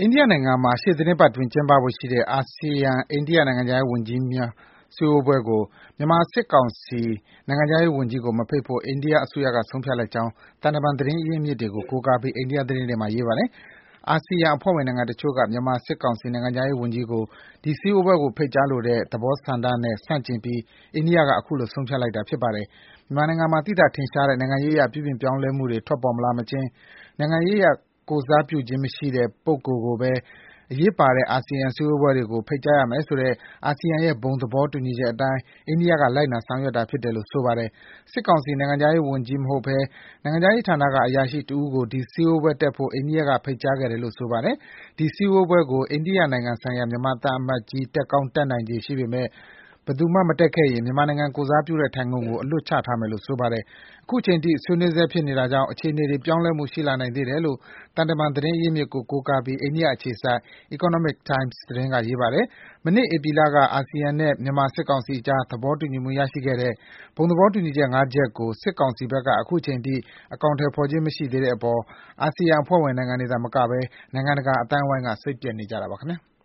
အိန္ဒိယနိုင်ငံမှာ ရှေ့သီတင်းပတ်အတွင်းကျင်းပဖို့ရှိတဲ့ အာဆီယံ-အိန္ဒိယနိုင်ငံခြားရေးဝန်ကြီးများ စည်းဝေးပွဲကို မြန်မာစစ်ကောင်စီနိုင်ငံခြားရေးဝန်ကြီးကို မဖိတ်ဖို့ အိန္ဒိယအစိုးရက ဆုံးဖြတ်လိုက်ကြောင်း သံတမန်သတင်းရင်းမြစ်တွေကို ကိုးကားပြီး အိန္ဒိယသတင်းတွေမှာ ရေးပါတယ်။ အာဆီယံအဖွဲ့ဝင်နိုင်ငံတချို့က မြန်မာစစ်ကောင်စီနိုင်ငံခြားရေးဝန်ကြီးကို ဒီစည်းဝေးပွဲကို ဖိတ်ကြားလိုတဲ့ သဘောဆန္ဒနဲ့ ဆန့်ကျင်ပြီး အိန္ဒိယက အခုလို ဆုံးဖြတ်လိုက်တာဖြစ်ပါတယ်။ မြန်မာနိုင်ငံမှာ သိသာထင်ရှားတဲ့ နိုင်ငံရေးအရ ပြုပြင်ပြောင်းလဲမှုတွေ ထွက်ပေါ်မလာမချင်း နိုင်ငံရေးအရ ကိုယ်စားပြုခြင်းမရှိတဲ့ ပုဂ္ဂိုလ်ကိုပဲ အရေးပါတဲ့ အာဆီယံစည်းဝေးပွဲတွေကို ဖိတ်ကြားရမယ်ဆိုတဲ့ အာဆီယံရဲ့ ဘုံသဘောတူညီချက်အတိုင်း အိန္ဒိယက လိုက်နာဆောင်ရွက်တာဖြစ်တယ်လို့ ဆိုပါတယ်။ စစ်ကောင်စီနိုင်ငံခြားရေးဝန်ကြီးမဟုတ်ဘဲ နိုင်ငံခြားရေးဌာနက အရာရှိတဦးကို ဒီစည်းဝေးပွဲတက်ဖို့ အိန္ဒိယက ဖိတ်ကြားခဲ့တယ်လို့ ဆိုပါတယ်။ ဒီစည်းဝေးပွဲကို အိန္ဒိယနိုင်ငံဆိုင်ရာ မြန်မာသံအမတ်ကြီး တက်ကောင်းတက်နိုင်ခြေရှိပေမယ့် ဘယ်သူမှမတက်ခဲ့ရင် မြန်မာနိုင်ငံကိုယ်စားပြုတဲ့ ထိုင်ခုံကို အလွတ်ချထားမယ်လို့ ဆိုပါတယ်။ အခုချိန်ထိ ဆွေးနွေးဆဲဖြစ်နေတာကြောင့် အခြေအနေတွေ ပြောင်းလဲမှုရှိလာနိုင်သေးတယ်လို့ သံတမန်သတင်းရင်းမြစ်ကို ကိုးကားပြီး အိန္ဒိယအခြေစိုက် Economic Times သတင်းက ရေးပါတယ်။ မနှစ် ဧပြီလက အာဆီယံနဲ့ မြန်မာစစ်ကောင်စီအကြား သဘောတူညီမှုရရှိခဲ့တဲ့ ဘုံသဘောတူညီချက် ၅ ချက်ကို စစ်ကောင်စီဘက်က အခုချိန်ထိ အကောင်အထည်ဖော်ခြင်းမရှိသေးတဲ့အပေါ် အာဆီယံအဖွဲ့ဝင်နိုင်ငံတွေသာမကဘဲ နိုင်ငံတကာအသိုင်းအဝိုင်းက စိတ်ပျက်နေကြတာပါခင်ဗျာ။